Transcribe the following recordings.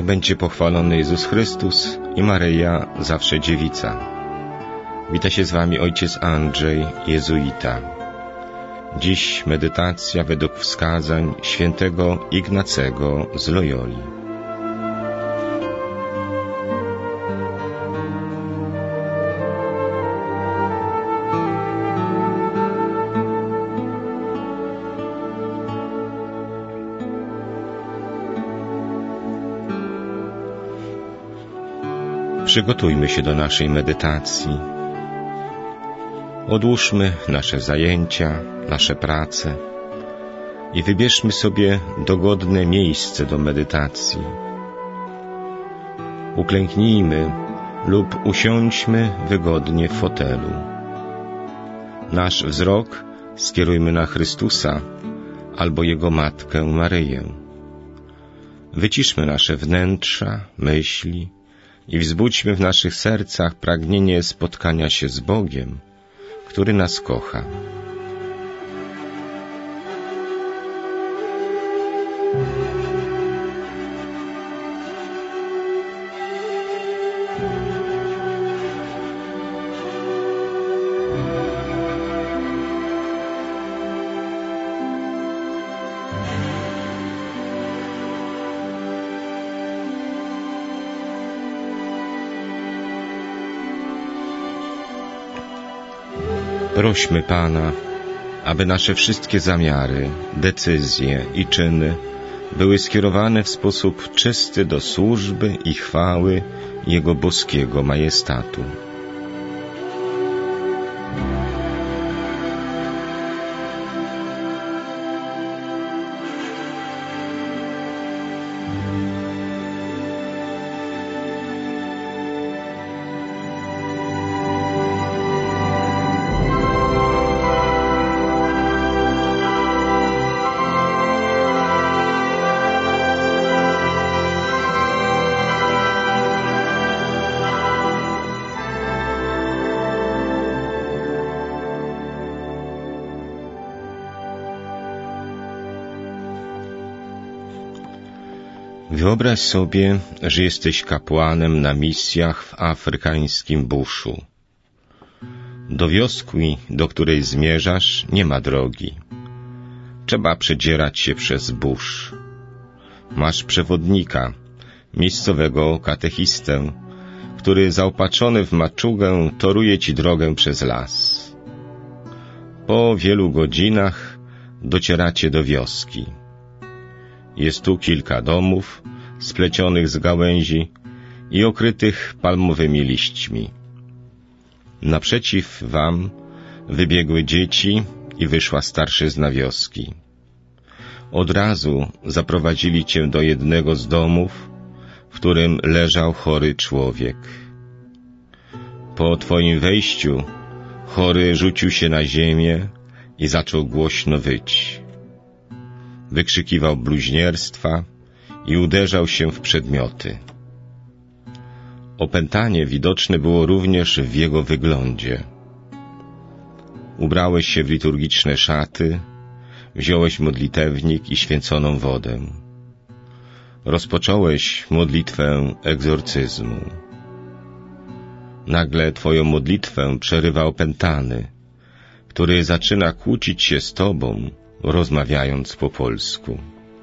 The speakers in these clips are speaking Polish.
będzie pochwalony Jezus Chrystus i Maryja, zawsze dziewica. Wita się z wami ojciec Andrzej, jezuita. Dziś medytacja według wskazań świętego Ignacego z Loyoli. Przygotujmy się do naszej medytacji. Odłóżmy nasze zajęcia, nasze prace i wybierzmy sobie dogodne miejsce do medytacji. Uklęknijmy lub usiądźmy wygodnie w fotelu. Nasz wzrok skierujmy na Chrystusa albo Jego Matkę Maryję. Wyciszmy nasze wnętrza, myśli i wzbudźmy w naszych sercach pragnienie spotkania się z Bogiem, który nas kocha. Prośmy Pana, aby nasze wszystkie zamiary, decyzje i czyny były skierowane w sposób czysty do służby i chwały Jego boskiego majestatu. Wyobraź sobie, że jesteś kapłanem na misjach w afrykańskim buszu. Do wioski, do której zmierzasz, nie ma drogi. Trzeba przedzierać się przez burz. Masz przewodnika, miejscowego katechistę, który zaopatrzony w maczugę toruje ci drogę przez las. Po wielu godzinach docieracie do wioski. Jest tu kilka domów, splecionych z gałęzi i okrytych palmowymi liśćmi. Naprzeciw wam wybiegły dzieci i wyszła starszyzna wioski. Od razu zaprowadzili cię do jednego z domów, w którym leżał chory człowiek. Po twoim wejściu chory rzucił się na ziemię i zaczął głośno wyć. Wykrzykiwał bluźnierstwa i uderzał się w przedmioty. Opętanie widoczne było również w jego wyglądzie. Ubrałeś się w liturgiczne szaty, wziąłeś modlitewnik i święconą wodę. Rozpocząłeś modlitwę egzorcyzmu. Nagle twoją modlitwę przerywa opętany, który zaczyna kłócić się z tobą, rozmawiając po polsku.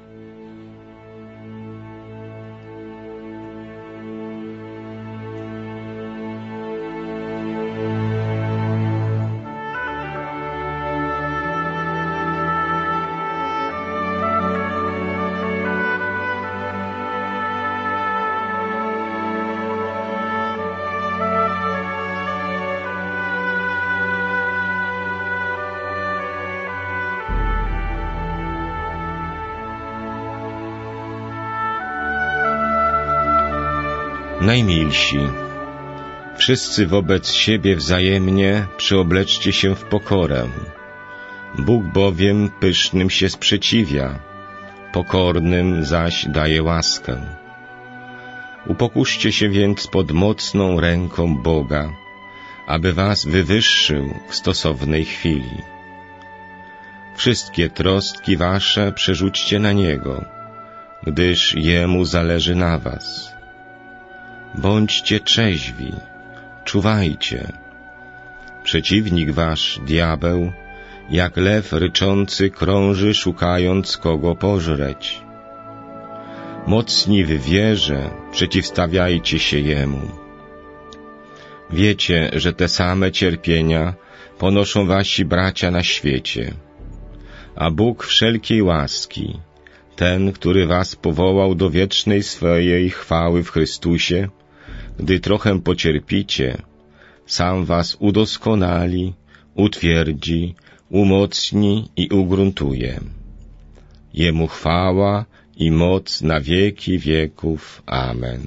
Najmilsi, wszyscy wobec siebie wzajemnie przyobleczcie się w pokorę. Bóg bowiem pysznym się sprzeciwia, pokornym zaś daje łaskę. Upokurzcie się więc pod mocną ręką Boga, aby was wywyższył w stosownej chwili. Wszystkie trostki wasze przerzućcie na Niego, gdyż Jemu zależy na was. Bądźcie trzeźwi, czuwajcie. Przeciwnik wasz, diabeł, jak lew ryczący krąży, szukając kogo pożreć. Mocni w wierze, przeciwstawiajcie się Jemu. Wiecie, że te same cierpienia ponoszą wasi bracia na świecie. A Bóg wszelkiej łaski, ten, który was powołał do wiecznej swojej chwały w Chrystusie, gdy trochę pocierpicie, sam was udoskonali, utwierdzi, umocni i ugruntuje. Jemu chwała i moc na wieki wieków. Amen.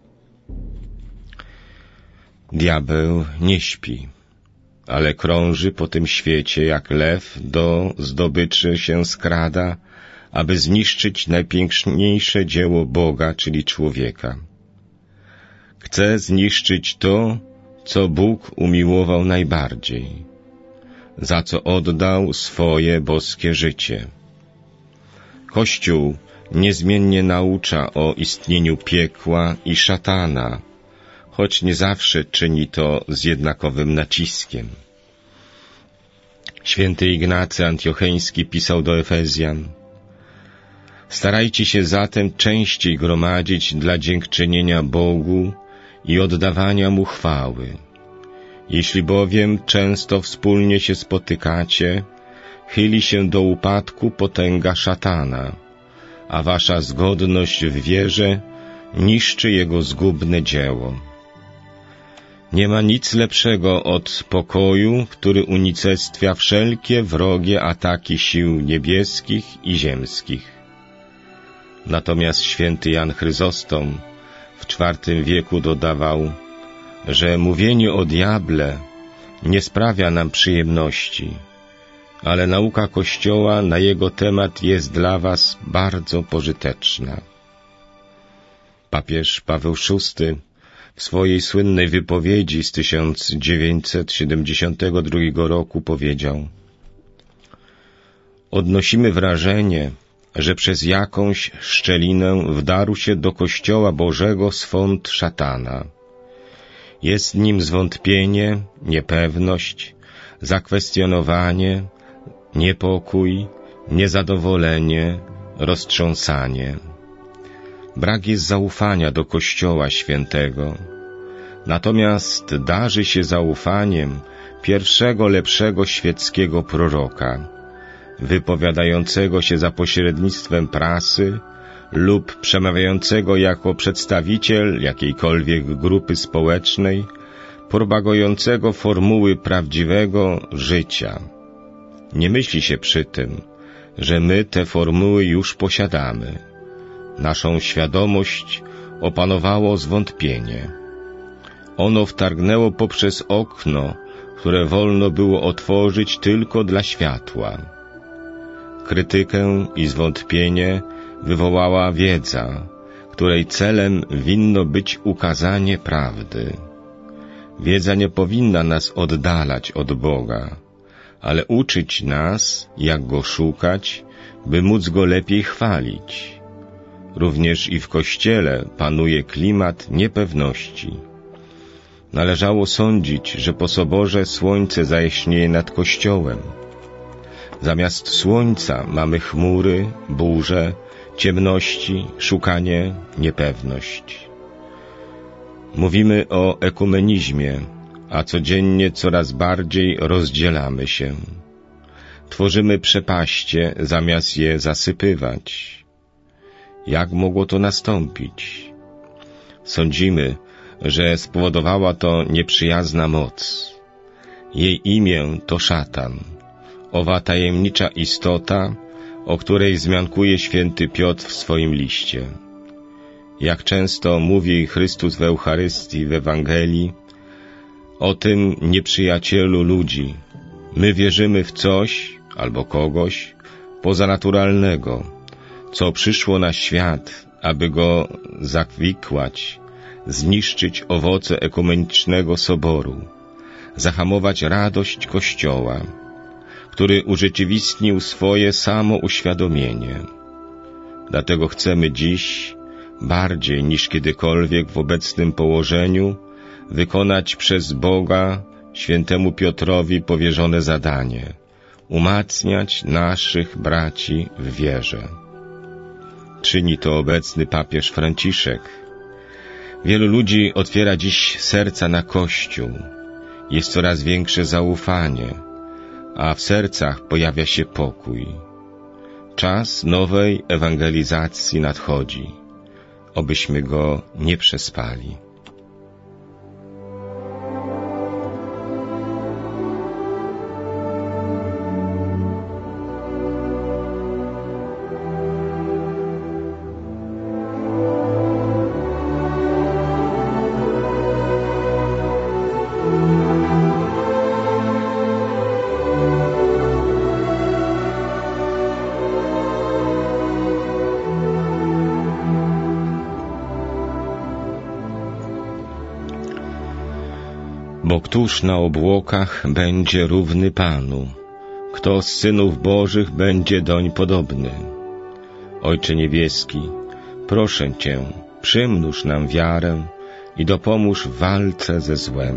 Diabeł nie śpi, ale krąży po tym świecie jak lew do zdobyczy się skrada, aby zniszczyć najpiękniejsze dzieło Boga, czyli człowieka. Chce zniszczyć to, co Bóg umiłował najbardziej, za co oddał swoje boskie życie. Kościół niezmiennie naucza o istnieniu piekła i szatana, choć nie zawsze czyni to z jednakowym naciskiem. Święty Ignacy Antiocheński pisał do Efezjan: starajcie się zatem częściej gromadzić dla dziękczynienia Bogu i oddawania Mu chwały. Jeśli bowiem często wspólnie się spotykacie, chyli się do upadku potęga szatana, a wasza zgodność w wierze niszczy jego zgubne dzieło. Nie ma nic lepszego od pokoju, który unicestwia wszelkie wrogie ataki sił niebieskich i ziemskich. Natomiast święty Jan Chryzostom w IV wieku dodawał, że mówienie o diable nie sprawia nam przyjemności, ale nauka Kościoła na jego temat jest dla was bardzo pożyteczna. Papież Paweł VI w swojej słynnej wypowiedzi z 1972 roku powiedział: odnosimy wrażenie, że przez jakąś szczelinę wdarł się do Kościoła Bożego swąd szatana. Jest nim zwątpienie, niepewność, zakwestionowanie, niepokój, niezadowolenie, roztrząsanie. Brak jest zaufania do Kościoła Świętego, natomiast darzy się zaufaniem pierwszego lepszego świeckiego proroka, wypowiadającego się za pośrednictwem prasy lub przemawiającego jako przedstawiciel jakiejkolwiek grupy społecznej, propagującego formuły prawdziwego życia. Nie myśli się przy tym, że my te formuły już posiadamy. Naszą świadomość opanowało zwątpienie. Ono wtargnęło poprzez okno, które wolno było otworzyć tylko dla światła. Krytykę i zwątpienie wywołała wiedza, której celem winno być ukazanie prawdy. Wiedza nie powinna nas oddalać od Boga, ale uczyć nas, jak Go szukać, by móc Go lepiej chwalić. Również i w Kościele panuje klimat niepewności. Należało sądzić, że po soborze słońce zajaśnieje nad Kościołem. Zamiast słońca mamy chmury, burze, ciemności, szukanie, niepewność. Mówimy o ekumenizmie, a codziennie coraz bardziej rozdzielamy się. Tworzymy przepaście, zamiast je zasypywać. Jak mogło to nastąpić? Sądzimy, że spowodowała to nieprzyjazna moc. Jej imię to szatan, owa tajemnicza istota, o której wzmiankuje święty Piotr w swoim liście. Jak często mówi Chrystus w Eucharystii, w Ewangelii, o tym nieprzyjacielu ludzi. My wierzymy w coś albo kogoś pozanaturalnego, co przyszło na świat, aby go zawikłać, zniszczyć owoce ekumenicznego soboru, zahamować radość Kościoła, który urzeczywistnił swoje samo uświadomienie. Dlatego chcemy dziś, bardziej niż kiedykolwiek w obecnym położeniu, wykonać przez Boga świętemu Piotrowi powierzone zadanie – umacniać naszych braci w wierze. Czyni to obecny papież Franciszek. Wielu ludzi otwiera dziś serca na Kościół. Jest coraz większe zaufanie, a w sercach pojawia się pokój. Czas nowej ewangelizacji nadchodzi, obyśmy go nie przespali. Bo któż na obłokach będzie równy Panu? Kto z synów Bożych będzie doń podobny? Ojcze niebieski, proszę Cię, przymnóż nam wiarę i dopomóż w walce ze złem.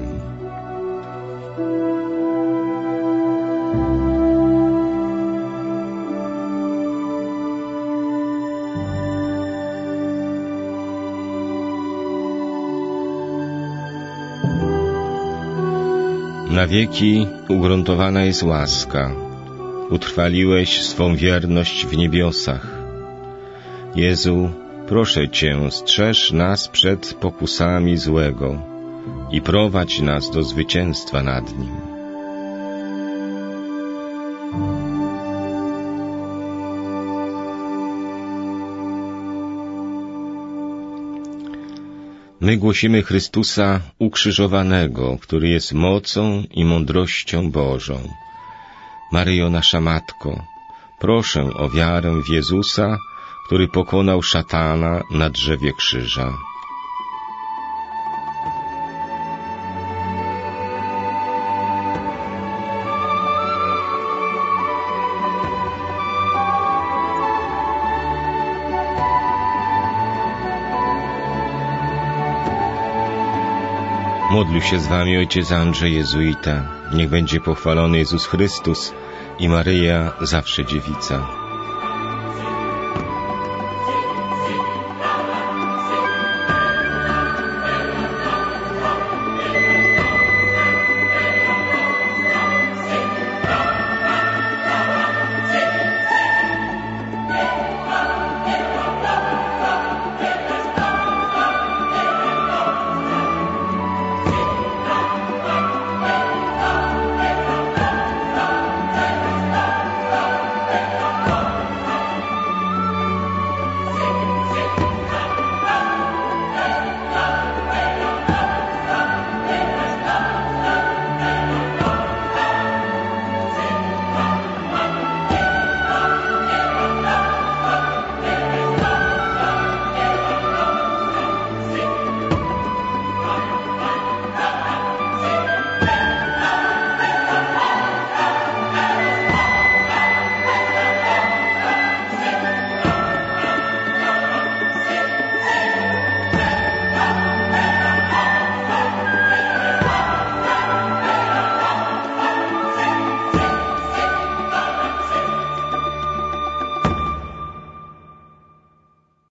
Na wieki ugruntowana jest łaska. Utrwaliłeś swą wierność w niebiosach. Jezu, proszę Cię, strzeż nas przed pokusami złego i prowadź nas do zwycięstwa nad nim. My głosimy Chrystusa ukrzyżowanego, który jest mocą i mądrością Bożą. Maryjo, nasza Matko, proszę o wiarę w Jezusa, który pokonał szatana na drzewie krzyża. Modlił się z wami ojciec Andrzej Jezuita. Niech będzie pochwalony Jezus Chrystus i Maryja zawsze dziewica.